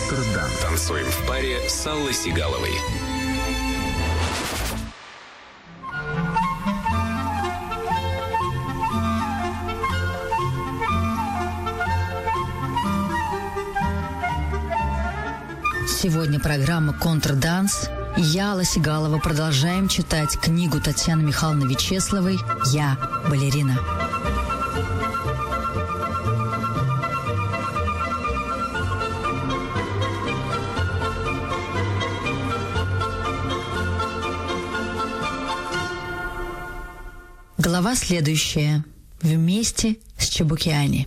Контрданс. Танцуем в паре с Аллой Сигаловой. Сегодня программа «Контрданс». Я, Алла Сигалова, продолжаем читать книгу Татьяны Михайловны Вячесловой «Я балерина». Глава следующая. Вместе с Чебукиани.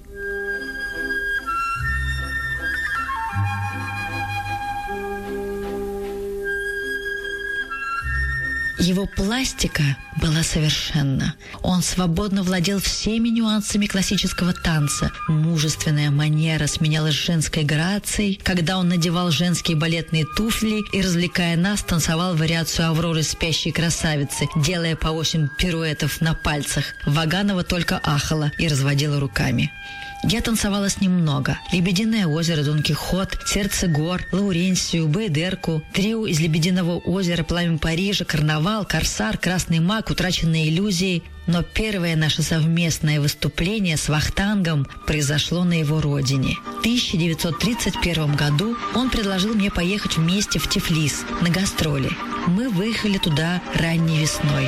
Его пластика была совершенна. Он свободно владел всеми нюансами классического танца. Мужественная манера сменялась женской грацией, когда он надевал женские балетные туфли и, развлекая нас, танцевал вариацию Авроры спящей красавицы, делая по 8 пируэтов на пальцах. Ваганова только ахала и разводила руками. Я танцевала с ним много. «Лебединое озеро», «Дон Кихот», «Сердце гор», «Лауренсию», «Бейдерку», трио из «Лебединого озера», «Пламя Парижа», «Карнавал», «Корсар», «Красный маг», «Утраченные иллюзии». Но первое наше совместное выступление с Вахтангом произошло на его родине. В 1931 году он предложил мне поехать вместе в Тифлис на гастроли. Мы выехали туда ранней весной.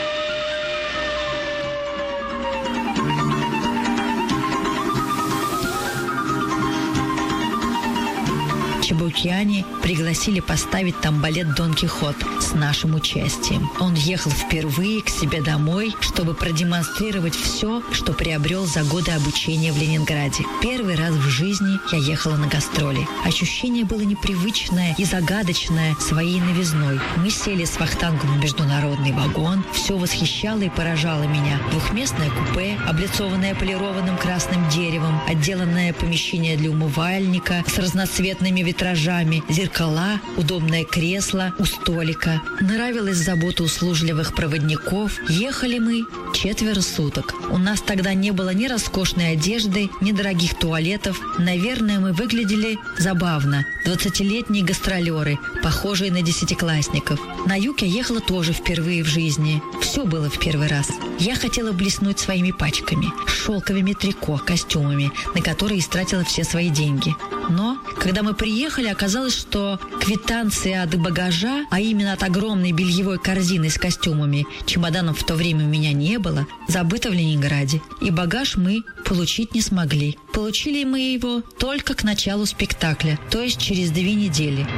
Чебукиани пригласили поставить там балет «Дон Кихот» с нашим участием. Он ехал впервые к себе домой, чтобы продемонстрировать все, что приобрел за годы обучения в Ленинграде. Первый раз в жизни я ехала на гастроли. Ощущение было непривычное и загадочное своей новизной. Мы сели с Вахтангом в международный вагон. Все восхищало и поражало меня. Двухместное купе, облицованное полированным красным деревом, отделанное помещение для умывальника с разноцветными витражами, зеркала, удобное кресло у столика. Нравилась забота услужливых проводников. Ехали мы 4 суток. У нас тогда не было ни роскошной одежды, ни дорогих туалетов. Наверное, мы выглядели забавно. 20-летние гастролеры, похожие на 10-классников. На юг я ехала тоже впервые в жизни. Все было в первый раз. Я хотела блеснуть своими пачками, шелковыми трико, костюмами, на которые истратила все свои деньги. Но, когда мы приехали, оказалось, что квитанции от багажа, а именно от огромной бельевой корзины с костюмами, чемоданов в то время у меня не было, забыто в Ленинграде. И багаж мы получить не смогли. Получили мы его только к началу спектакля, то есть через 2 недели.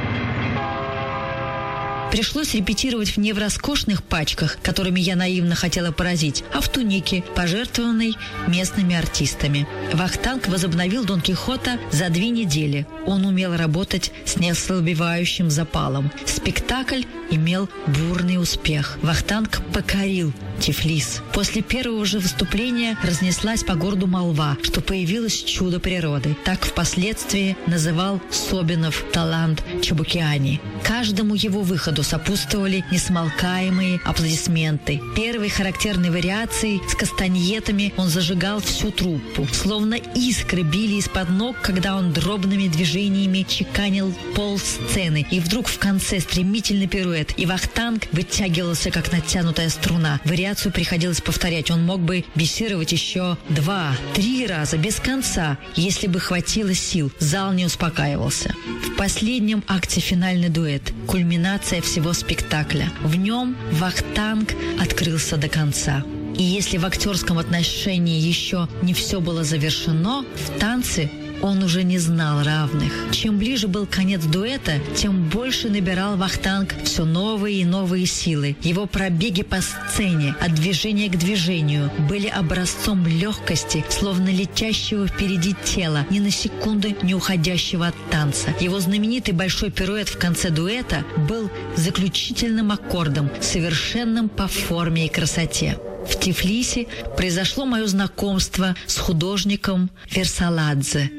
Пришлось репетировать не в роскошных пачках, которыми я наивно хотела поразить, а в тунике, пожертвованной местными артистами. Вахтанг возобновил «Дон Кихота» за 2 недели. Он умел работать с неослабевающим запалом. Спектакль имел бурный успех. Вахтанг покорил Тифлис. После первого же выступления разнеслась по городу молва, что появилось чудо природы. Так впоследствии называл Собинов талант Чебукиани. Каждому его выходу сопутствовали несмолкаемые аплодисменты. Первой характерной вариацией с кастаньетами он зажигал всю труппу. Словно искры били из-под ног, когда он дробными движениями чеканил пол сцены. И вдруг в конце стремительный пируэт, и Вахтанг вытягивался, как натянутая струна. Вариацию приходилось повторять. Он мог бы бисировать еще 2-3 раза без конца, если бы хватило сил. Зал не успокаивался. В последнем акте финальный дуэт. Кульминация всего спектакля. В нем Вахтанг открылся до конца. И если в актерском отношении еще не все было завершено, в танце он уже не знал равных. Чем ближе был конец дуэта, тем больше набирал Вахтанг все новые и новые силы. Его пробеги по сцене, от движения к движению, были образцом легкости, словно летящего впереди тела, ни на секунду не уходящего от танца. Его знаменитый большой пируэт в конце дуэта был заключительным аккордом, совершенным по форме и красоте. В Тифлисе произошло мое знакомство с художником Версаладзе.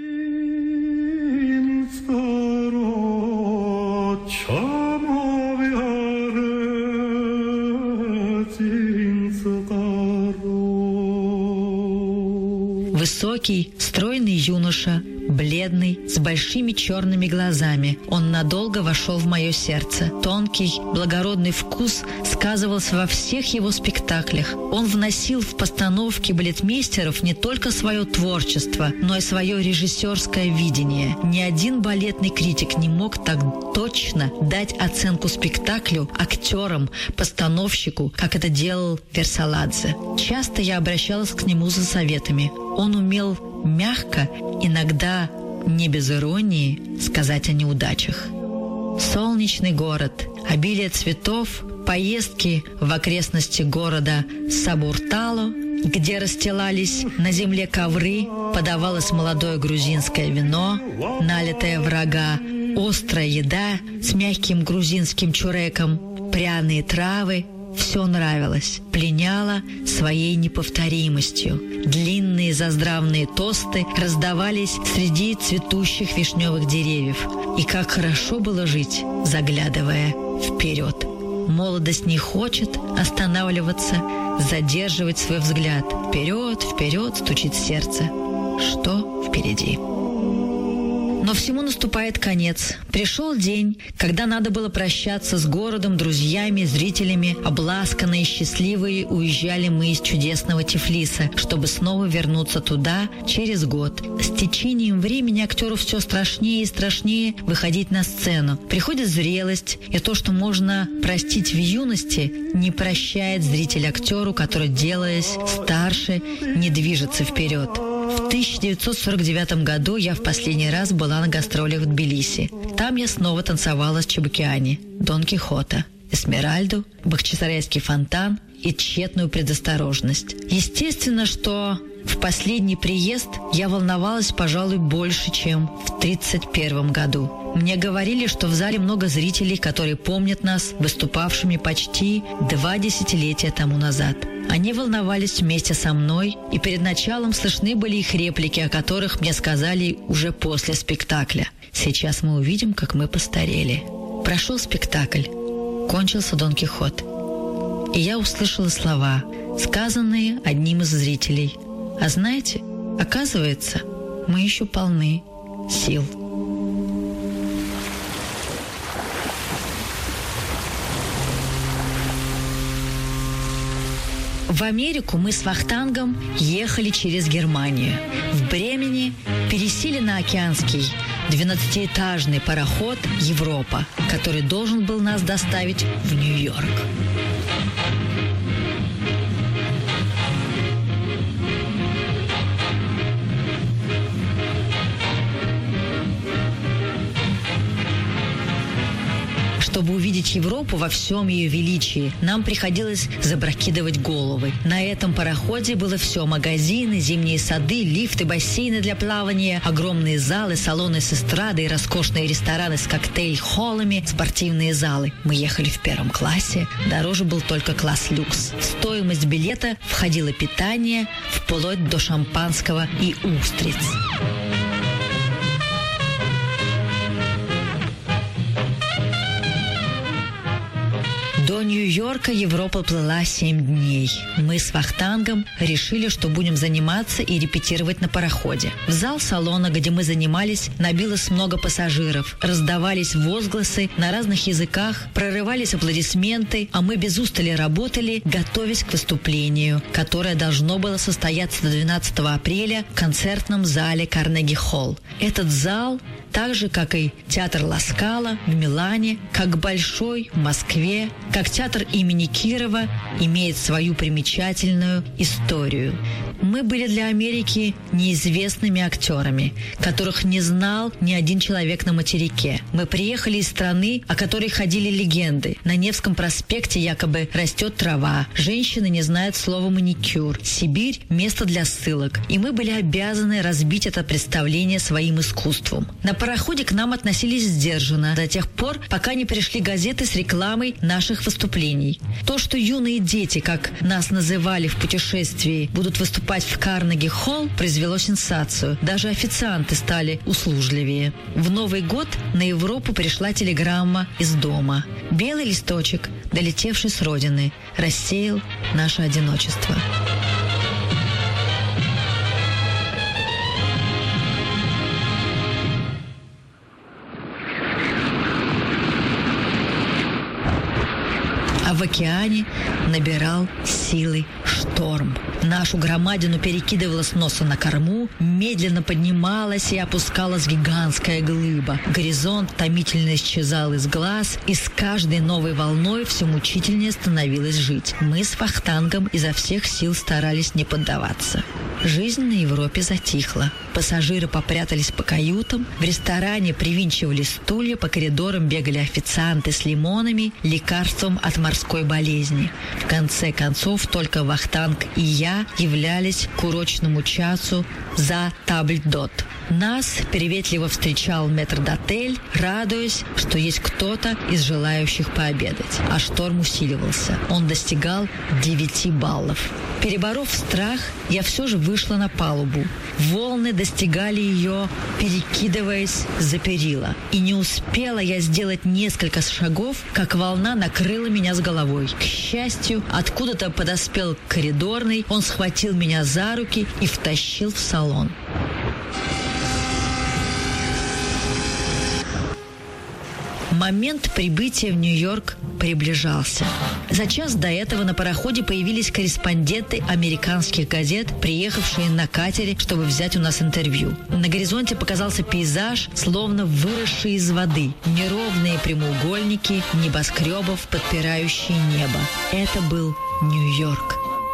Высокий, стройный юноша, бледный, с большими черными глазами. Он надолго вошел в мое сердце. Тонкий, благородный вкус сказывался во всех его спектаклях. Он вносил в постановки балетмейстеров не только свое творчество, но и свое режиссерское видение. Ни один балетный критик не мог так точно дать оценку спектаклю, актерам, постановщику, как это делал Версаладзе. Часто я обращалась к нему за советами. Он умел мягко, иногда не без иронии, сказать о неудачах. Солнечный город, обилие цветов, поездки в окрестности города Сабуртало, где расстилались на земле ковры, подавалось молодое грузинское вино, налитое в рога, острая еда с мягким грузинским чуреком, пряные травы. Все нравилось, пленяло своей неповторимостью. Длинные заздравные тосты раздавались среди цветущих вишневых деревьев. И как хорошо было жить, заглядывая вперед. Молодость не хочет останавливаться, задерживать свой взгляд. Вперед, вперед стучит сердце. Что впереди? Но всему наступает конец. Пришел день, когда надо было прощаться с городом, друзьями, зрителями. Обласканные, счастливые уезжали мы из чудесного Тифлиса, чтобы снова вернуться туда через год. С течением времени актеру все страшнее и страшнее выходить на сцену. Приходит зрелость, и то, что можно простить в юности, не прощает зритель актеру, который, делаясь старше, не движется вперед. В 1949 году я в последний раз была на гастролях в Тбилиси. Там я снова танцевала с Чебукиани, Дон Кихота, Эсмеральду, Бахчисарайский фонтан и тщетную предосторожность. Естественно, что в последний приезд я волновалась, пожалуй, больше, чем в 1931 году. Мне говорили, что в зале много зрителей, которые помнят нас выступавшими почти 2 десятилетия тому назад. Они волновались вместе со мной, и перед началом слышны были их реплики, о которых мне сказали уже после спектакля. Сейчас мы увидим, как мы постарели. Прошел спектакль. Кончился Дон Кихот. И я услышала слова, сказанные одним из зрителей. А знаете, оказывается, мы еще полны сил. В Америку мы с Вахтангом ехали через Германию. В Бремени пересели на океанский 12-этажный пароход «Европа», который должен был нас доставить в Нью-Йорк. Чтобы увидеть Европу во всем ее величии, нам приходилось запрокидывать головы. На этом пароходе было все: магазины, зимние сады, лифты, бассейны для плавания, огромные залы, салоны с эстрадой, роскошные рестораны с коктейль-холлами, спортивные залы. Мы ехали в 1 классе, дороже был только класс люкс. В стоимость билета входило питание, вплоть до шампанского и устриц. До Нью-Йорка Европа плыла 7 дней. Мы с Вахтангом решили, что будем заниматься и репетировать на пароходе. В зал салона, где мы занимались, набилось много пассажиров. Раздавались возгласы на разных языках, прорывались аплодисменты, а мы без устали работали, готовясь к выступлению, которое должно было состояться до 12 апреля в концертном зале Карнеги-Холл. Этот зал, так же, как и театр Ла Скала в Милане, как Большой в Москве, как театр имени Кирова, имеет свою примечательную историю. Мы были для Америки неизвестными актерами, которых не знал ни один человек на материке. Мы приехали из страны, о которой ходили легенды. На Невском проспекте якобы растет трава, женщины не знают слова маникюр, Сибирь – место для ссылок. И мы были обязаны разбить это представление своим искусством. На пароходе к нам относились сдержанно до тех пор, пока не пришли газеты с рекламой наших выступлений. То, что юные дети, как нас называли в путешествии, будут выступать в Карнеги-Холл, произвело сенсацию. Даже официанты стали услужливее. В Новый год на Европу пришла телеграмма из дома. Белый листочек, долетевший с родины, рассеял наше одиночество. в океане набирал силы шторм. Нашу громадину перекидывало с носа на корму, медленно поднималась и опускалась гигантская глыба. Горизонт томительно исчезал из глаз, и с каждой новой волной все мучительнее становилось жить. Мы с Вахтангом изо всех сил старались не поддаваться. Жизнь на Европе затихла. Пассажиры попрятались по каютам, в ресторане привинчивали стулья, по коридорам бегали официанты с лимонами, лекарством от морской болезни. В конце концов, только Вахтанг и я являлись к урочному часу за табль-дот. Нас приветливо встречал метрдотель, радуясь, что есть кто-то из желающих пообедать. А шторм усиливался. Он достигал 9 баллов. Переборов страх, я все же вышла на палубу. Волны достигали ее, перекидываясь за перила. И не успела я сделать несколько шагов, как волна накрыла меня с головой. К счастью, откуда-то подоспел коридорный, он схватил меня за руки и втащил в салон. Момент прибытия в Нью-Йорк приближался. За час до этого на пароходе появились корреспонденты американских газет, приехавшие на катере, чтобы взять у нас интервью. На горизонте показался пейзаж, словно выросший из воды. Неровные прямоугольники небоскребов, подпирающие небо. Это был Нью-Йорк.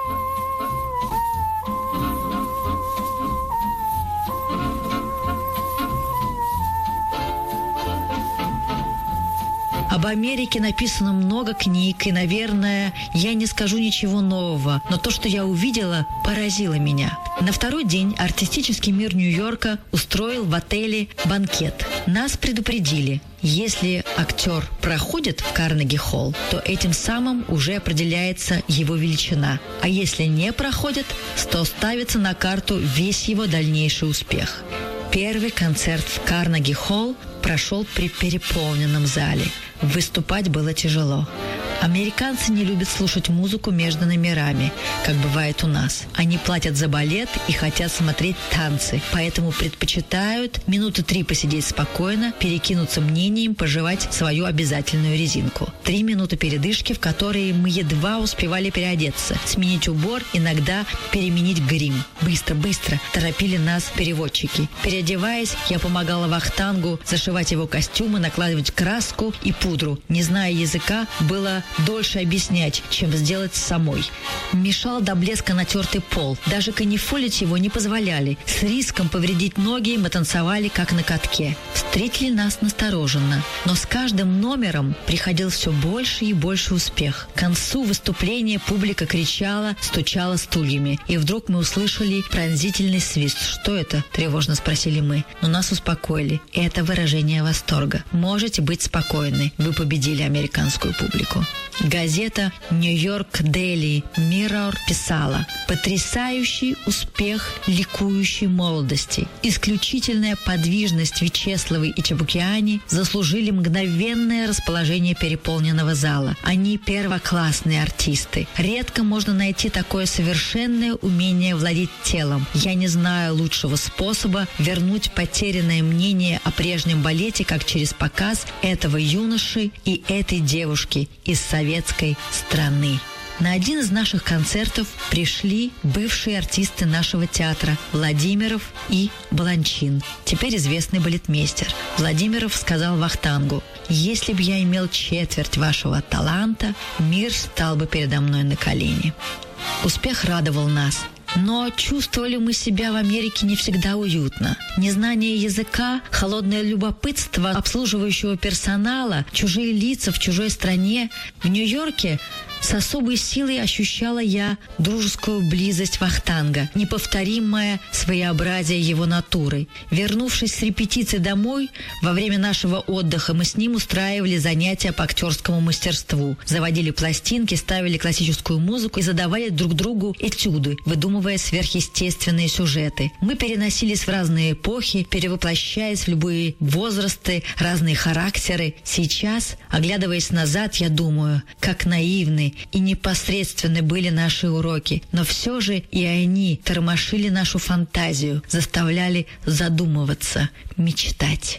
Об Америке написано много книг, и, наверное, я не скажу ничего нового, но то, что я увидела, поразило меня. На второй день артистический мир Нью-Йорка устроил в отеле банкет. Нас предупредили, если актер проходит в Карнеги-холл, то этим самым уже определяется его величина. А если не проходит, то ставится на карту весь его дальнейший успех. Первый концерт в Карнеги-холл прошел при переполненном зале. Выступать было тяжело. Американцы не любят слушать музыку между номерами, как бывает у нас. Они платят за балет и хотят смотреть танцы, поэтому предпочитают минуты 3 посидеть спокойно, перекинуться мнением, пожевать свою обязательную резинку. 3 минуты передышки, в которые мы едва успевали переодеться, сменить убор, иногда переменить грим. Быстро, быстро торопили нас переводчики. Переодеваясь, я помогала Вахтангу зашивать его костюмы, накладывать краску и пудру. Не зная языка, было дольше объяснять, чем сделать самой. Мешал до блеска натертый пол. Даже канифолить его не позволяли. С риском повредить ноги мы танцевали, как на катке. Встретили нас настороженно. Но с каждым номером приходил все больше и больше успех. К концу выступления публика кричала, стучала стульями. И вдруг мы услышали пронзительный свист. «Что это?» – тревожно спросили мы. Но нас успокоили. Это выражение восторга. Можете быть спокойны. Вы победили американскую публику. Газета «Нью-Йорк Дейли Миррор» писала: «Потрясающий успех ликующей молодости, исключительная подвижность Вячеславы и Чебукиани заслужили мгновенное расположение переполненного зала. Они первоклассные артисты. Редко можно найти такое совершенное умение владеть телом. Я не знаю лучшего способа вернуть потерянное мнение о прежнем балете, как через показ этого юноши и этой девушки из советской страны». На один из наших концертов пришли бывшие артисты нашего театра Владимиров и Баланчин, теперь известный балетмейстер. Владимиров сказал Вахтангу: «Если бы я имел четверть вашего таланта, мир стал бы передо мной на колени». Успех радовал нас. Но чувствовали мы себя в Америке не всегда уютно. Незнание языка, холодное любопытство обслуживающего персонала, чужие лица в чужой стране. В Нью-Йорке с особой силой ощущала я дружескую близость Вахтанга, неповторимое своеобразие его натуры. Вернувшись с репетиции домой, во время нашего отдыха мы с ним устраивали занятия по актерскому мастерству, заводили пластинки, ставили классическую музыку и задавали друг другу этюды, выдумывая сверхъестественные сюжеты. Мы переносились в разные эпохи, перевоплощаясь в любые возрасты, разные характеры. Сейчас, оглядываясь назад, я думаю, как наивны и непосредственны были наши уроки, но все же и они тормошили нашу фантазию, заставляли задумываться, мечтать.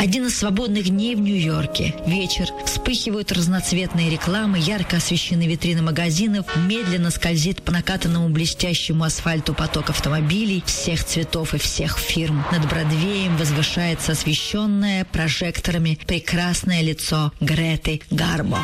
Один из свободных дней в Нью-Йорке. Вечер. Вспыхивают разноцветные рекламы, ярко освещены витрины магазинов, медленно скользит по накатанному блестящему асфальту поток автомобилей всех цветов и всех фирм. Над Бродвеем возвышается освещенное прожекторами прекрасное лицо Греты Гарбо.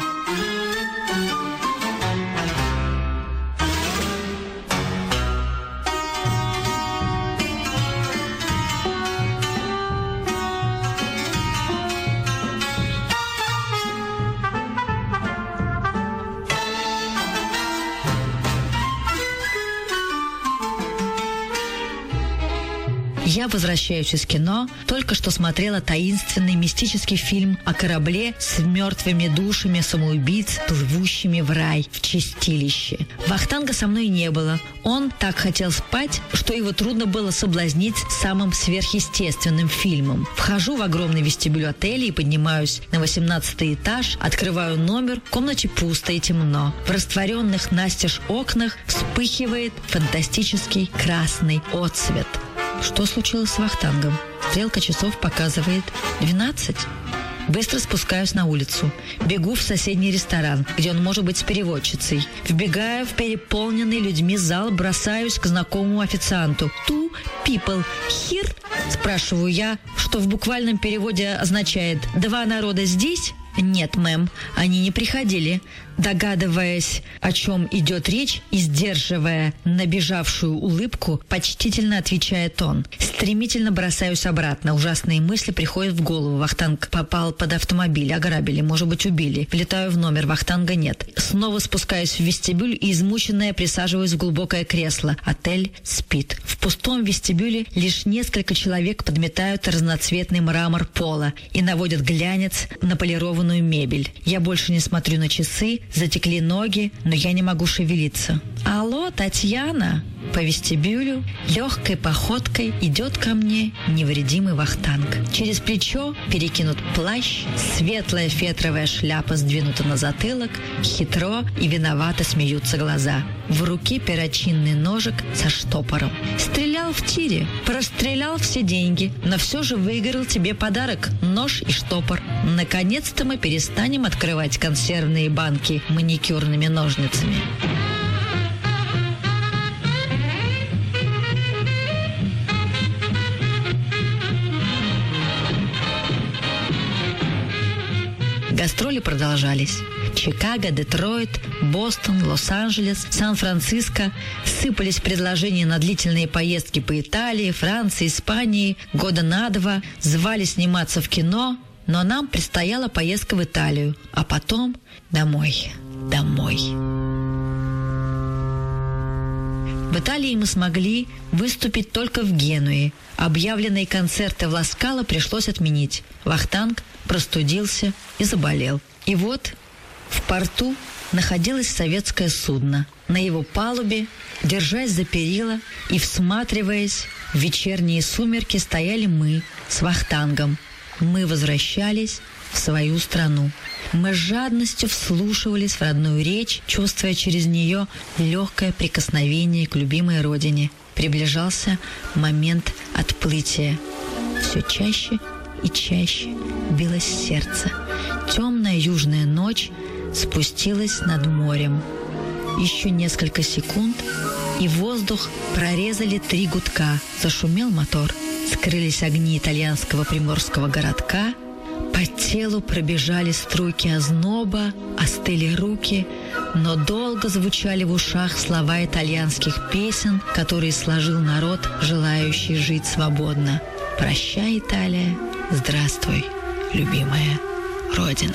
Я возвращаюсь из кино, только что смотрела таинственный мистический фильм о корабле с мертвыми душами самоубийц, плывущими в рай, в чистилище. Вахтанга со мной не было. Он так хотел спать, что его трудно было соблазнить самым сверхъестественным фильмом. Вхожу в огромный вестибюль отеля и поднимаюсь на 18-й этаж, открываю номер, в комнате пусто и темно. В растворенных настежь окнах вспыхивает фантастический красный отсвет. Что случилось с Вахтангом? Стрелка часов показывает 12. Быстро спускаюсь на улицу. Бегу в соседний ресторан, где он может быть с переводчицей. Вбегаю в переполненный людьми зал, бросаюсь к знакомому официанту. «Two people here?» спрашиваю я, что в буквальном переводе означает «два народа здесь?» «Нет, мэм, они не приходили». Догадываясь, о чем идет речь, и сдерживая набежавшую улыбку, почтительно отвечает он. Стремительно бросаюсь обратно. Ужасные мысли приходят в голову. Вахтанг попал под автомобиль, ограбили, может быть, убили. Влетаю в номер, Вахтанга нет. Снова спускаюсь в вестибюль и, измученная, присаживаюсь в глубокое кресло. Отель спит. В пустом вестибюле лишь несколько человек подметают разноцветный мрамор пола и наводят глянец на полированную мебель. Я больше не смотрю на часы. Затекли ноги, но я не могу шевелиться. «Алло, Татьяна!» По вестибюлю легкой походкой идет ко мне невредимый Вахтанг. Через плечо перекинут плащ, светлая фетровая шляпа сдвинута на затылок, хитро и виновато смеются глаза. В руке перочинный ножик со штопором. «Стрелял в тире, прострелял все деньги, но все же выиграл тебе подарок – нож и штопор. Наконец-то мы перестанем открывать консервные банки маникюрными ножницами». Гастроли продолжались. Чикаго, Детройт, Бостон, Лос-Анджелес, Сан-Франциско. Сыпались предложения на длительные поездки по Италии, Франции, Испании. Года на 2 звали сниматься в кино, но нам предстояла поездка в Италию, а потом домой. В Италии мы смогли выступить только в Генуе. Объявленные концерты в Ла-Скала пришлось отменить. Вахтанг простудился и заболел. И вот в порту находилось советское судно. На его палубе, держась за перила и всматриваясь в вечерние сумерки, стояли мы с Вахтангом. Мы возвращались в свою страну. Мы с жадностью вслушивались в родную речь, чувствуя через нее легкое прикосновение к любимой родине. Приближался момент отплытия. Все чаще и чаще билось сердце. Темная южная ночь спустилась над морем. Еще несколько секунд, и воздух прорезали 3 гудка. Зашумел мотор. Скрылись огни итальянского приморского городка. По телу пробежали струйки озноба, остыли руки, но долго звучали в ушах слова итальянских песен, которые сложил народ, желающий жить свободно. «Прощай, Италия, здравствуй, любимая Родина».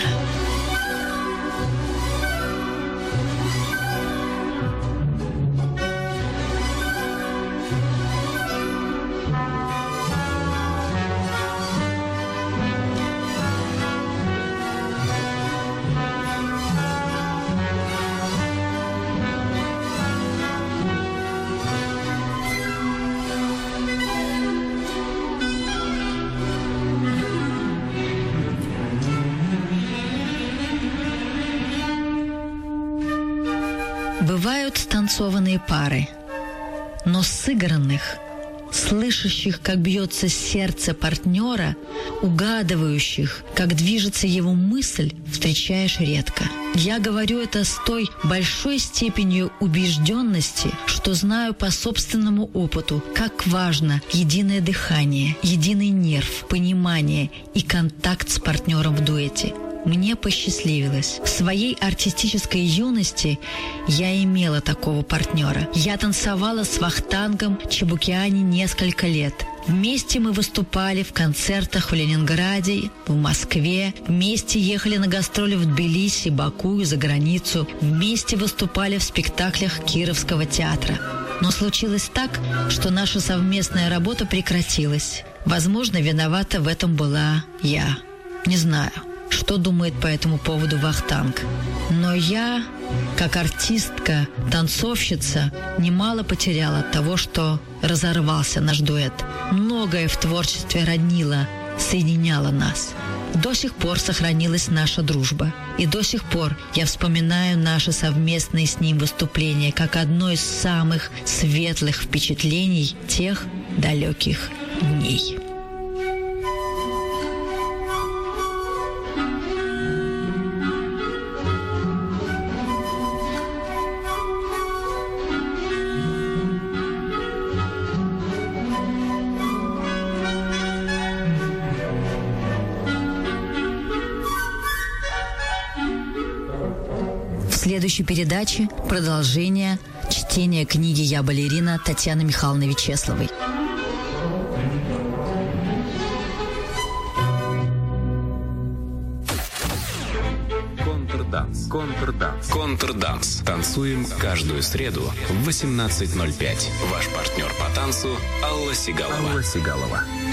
Бывают станцованные пары, но сыгранных, слышащих, как бьется сердце партнера, угадывающих, как движется его мысль, встречаешь редко. Я говорю это с той большой степенью убежденности, что знаю по собственному опыту, как важно единое дыхание, единый нерв, понимание и контакт с партнером в дуэте. Мне посчастливилось. В своей артистической юности я имела такого партнера. Я танцевала с Вахтангом Чебукиани несколько лет. Вместе мы выступали в концертах в Ленинграде, в Москве. Вместе ехали на гастроли в Тбилиси, Баку и за границу. Вместе выступали в спектаклях Кировского театра. Но случилось так, что наша совместная работа прекратилась. Возможно, виновата в этом была я. Не знаю, что думает по этому поводу Вахтанг. Но я, как артистка, танцовщица, немало потеряла от того, что разорвался наш дуэт. Многое в творчестве роднило, соединяло нас. До сих пор сохранилась наша дружба. И до сих пор я вспоминаю наши совместные с ним выступления как одно из самых светлых впечатлений тех далеких дней. В следующей передаче продолжение чтения книги «Я балерина» Татьяны Михайловны Вячеславой. Контрданс. Контрданс. Контрданс. Танцуем каждую среду в 18:05. Ваш партнер по танцу Алла Сигалова.